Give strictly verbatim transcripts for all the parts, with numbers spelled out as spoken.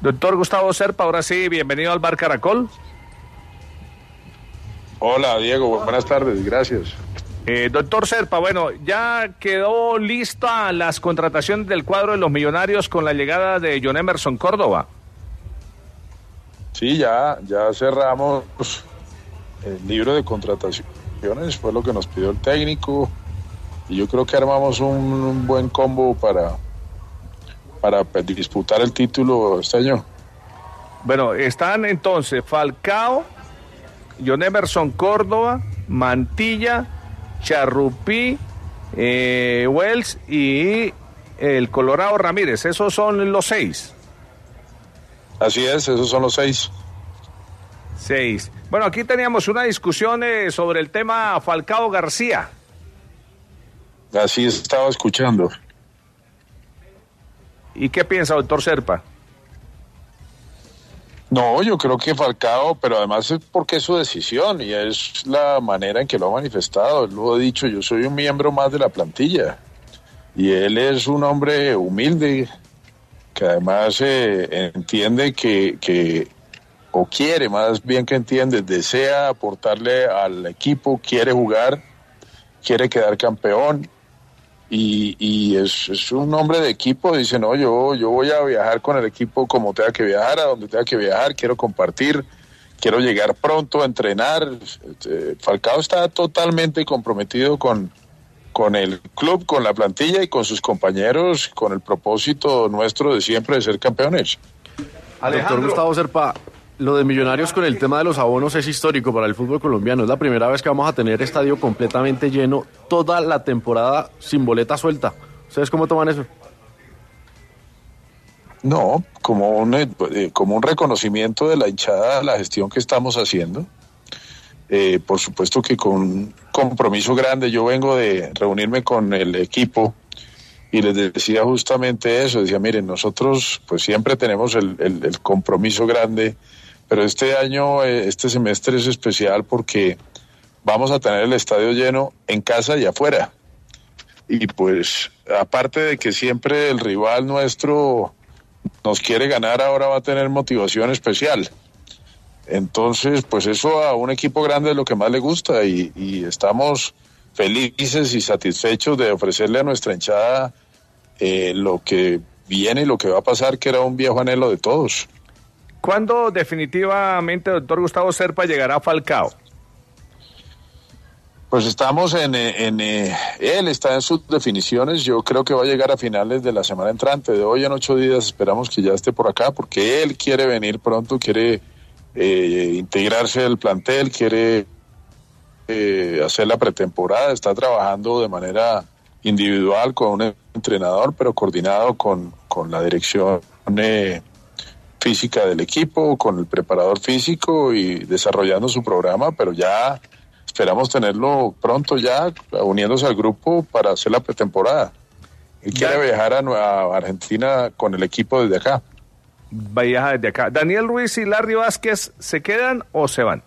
Doctor Gustavo Serpa, ahora sí, bienvenido al Bar Caracol. Hola Diego, buenas tardes, gracias. Eh, doctor Serpa, bueno, ya quedó lista las contrataciones del cuadro de los Millonarios con la llegada de John Emerson Córdoba. Sí, ya, ya cerramos el libro de contrataciones, fue lo que nos pidió el técnico, y yo creo que armamos un, un buen combo para, para disputar el título este año. Bueno, están entonces Falcao, John Emerson Córdoba, Mantilla, Charrupí, eh, Wells y el Colorado Ramírez. Esos son los seis. Así es, esos son los seis. Seis. Bueno, aquí teníamos una discusión eh, sobre el tema Falcao García. Así estaba escuchando. ¿Y qué piensa, doctor Serpa? No, yo creo que Falcao, pero además es porque es su decisión y es la manera en que lo ha manifestado. Él lo ha dicho, yo soy un miembro más de la plantilla. Y él es un hombre humilde, que además eh, entiende que, que, o quiere más bien que entiende, desea aportarle al equipo, quiere jugar, quiere quedar campeón. Y, y es, es un hombre de equipo, dice, no, yo, yo voy a viajar con el equipo como tenga que viajar, a donde tenga que viajar, quiero compartir, quiero llegar pronto a entrenar. Este, Falcao está totalmente comprometido con, con el club, con la plantilla y con sus compañeros, con el propósito nuestro de siempre de ser campeones. Alejandro. Doctor Gustavo Serpa, lo de Millonarios con el tema de los abonos es histórico para el fútbol colombiano. Es la primera vez que vamos a tener estadio completamente lleno toda la temporada sin boleta suelta. ¿Ustedes cómo toman eso? No, como un, eh, como un reconocimiento de la hinchada a la gestión que estamos haciendo. Eh, por supuesto que con un compromiso grande. Yo vengo de reunirme con el equipo y les decía justamente eso. Decía, miren, nosotros pues siempre tenemos el, el, el compromiso grande, pero este año, este semestre es especial porque vamos a tener el estadio lleno en casa y afuera. Y pues, aparte de que siempre el rival nuestro nos quiere ganar, ahora va a tener motivación especial. Entonces, pues eso a un equipo grande es lo que más le gusta y, y estamos felices y satisfechos de ofrecerle a nuestra hinchada eh, lo que viene y lo que va a pasar, que era un viejo anhelo de todos. ¿Cuándo definitivamente, doctor Gustavo Serpa, llegará Falcao? Pues estamos en, en, en, él está en sus definiciones, yo creo que va a llegar a finales de la semana entrante, de hoy en ocho días esperamos que ya esté por acá, porque él quiere venir pronto, quiere eh, integrarse al plantel, quiere eh, hacer la pretemporada, está trabajando de manera individual con un entrenador, pero coordinado con, con la dirección eh, física del equipo, con el preparador físico y desarrollando su programa, pero ya esperamos tenerlo pronto ya uniéndose al grupo para hacer la pretemporada. Él quiere viajar a, a Argentina con el equipo desde acá. Viaja desde acá. ¿Daniel Ruiz y Larry Vázquez se quedan o se van?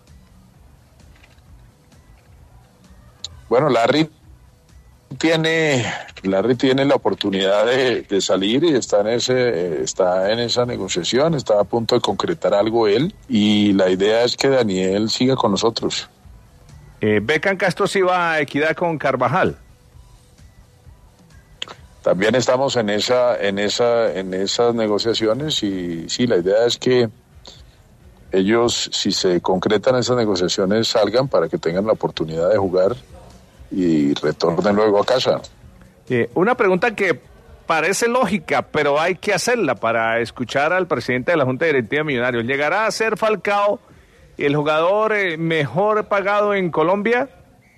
Bueno, Larry tiene Larry tiene la oportunidad de, de salir y está en ese está en esa negociación, está a punto de concretar algo él y la idea es que Daniel siga con nosotros. Eh, Beckham Castro sí va a Equidad con Carvajal. También estamos en esa en esa en esas negociaciones y sí, la idea es que ellos, si se concretan esas negociaciones, salgan para que tengan la oportunidad de jugar y retornen luego a casa. Eh, una pregunta que parece lógica, pero hay que hacerla para escuchar al presidente de la Junta Directiva de Millonarios. ¿Llegará a ser Falcao el jugador eh, mejor pagado en Colombia?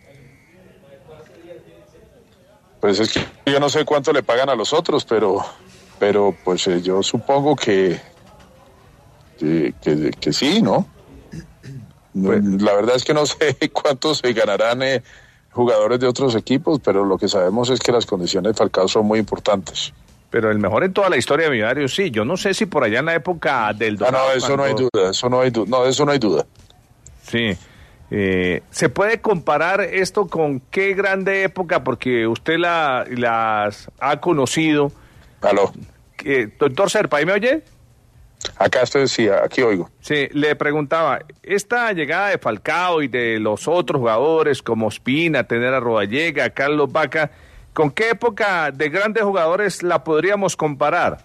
Pues es que yo no sé cuánto le pagan a los otros, pero pero pues eh, yo supongo que que, que, que sí, ¿no? Pues, la verdad es que no sé cuánto se ganarán eh, jugadores de otros equipos, pero lo que sabemos es que las condiciones de Falcao son muy importantes. Pero el mejor en toda la historia de Millonarios, sí. Yo no sé si por allá en la época del... Ah, no, eso cuando... no hay duda, eso no hay duda, no, eso no hay duda. Sí. Eh, ¿Se puede comparar esto con qué grande época? Porque usted la, las ha conocido. Aló. Eh, doctor Serpa, ¿ahí me oye? Acá estoy, sí, aquí oigo. Sí, le preguntaba, esta llegada de Falcao y de los otros jugadores como Ospina, tener a Rodallega, Carlos Vaca, ¿con qué época de grandes jugadores la podríamos comparar?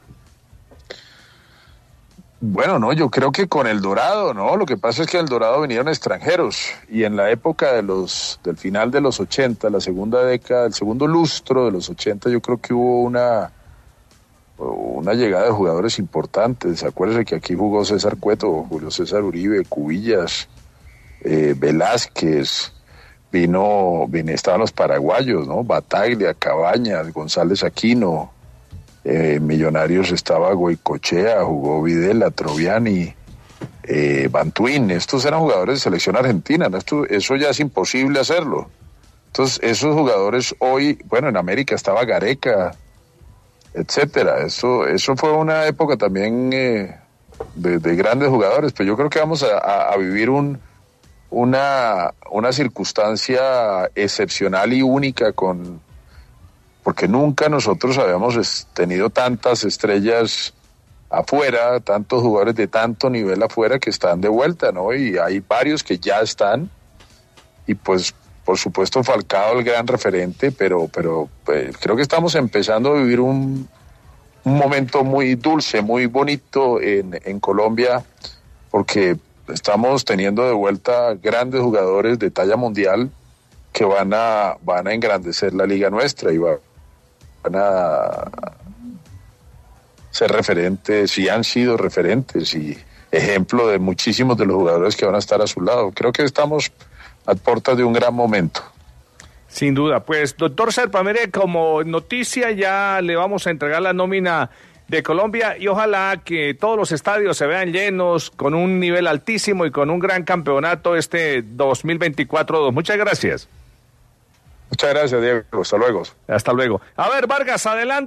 Bueno, no, yo creo que con el Dorado, ¿no? Lo que pasa es que el Dorado vinieron extranjeros y en la época de los del final de los ochenta, la segunda década, el segundo lustro de los ochenta, yo creo que hubo una una llegada de jugadores importantes. Acuérdense que aquí jugó César Cueto, Julio César Uribe, Cubillas, eh, Velázquez, vino, vino, estaban los paraguayos, ¿no? Bataglia, Cabañas, González Aquino, eh, Millonarios estaba Goicochea, jugó Videla, Troviani, eh, Bantuín. Estos eran jugadores de selección argentina, ¿no? Esto, eso ya es imposible hacerlo. Entonces, esos jugadores hoy, bueno, en América estaba Gareca, etcétera. Eso, eso fue una época también eh, de, de grandes jugadores, pero yo creo que vamos a, a, a vivir un, una, una circunstancia excepcional y única con, porque nunca nosotros habíamos tenido tantas estrellas afuera, tantos jugadores de tanto nivel afuera que están de vuelta, ¿no? Y hay varios que ya están, y pues por supuesto Falcao el gran referente, pero pero pues, creo que estamos empezando a vivir un, un momento muy dulce, muy bonito en, en Colombia, porque estamos teniendo de vuelta grandes jugadores de talla mundial que van a van a engrandecer la liga nuestra y van a ser referentes y han sido referentes y ejemplo de muchísimos de los jugadores que van a estar a su lado. Creo que estamos a puertas de un gran momento. Sin duda. Pues, doctor Serpa, mire, como noticia ya le vamos a entregar la nómina de Colombia y ojalá que todos los estadios se vean llenos con un nivel altísimo y con un gran campeonato este dos mil veinticuatro. Muchas gracias. Muchas gracias, Diego. Hasta luego. Hasta luego. A ver, Vargas, adelante.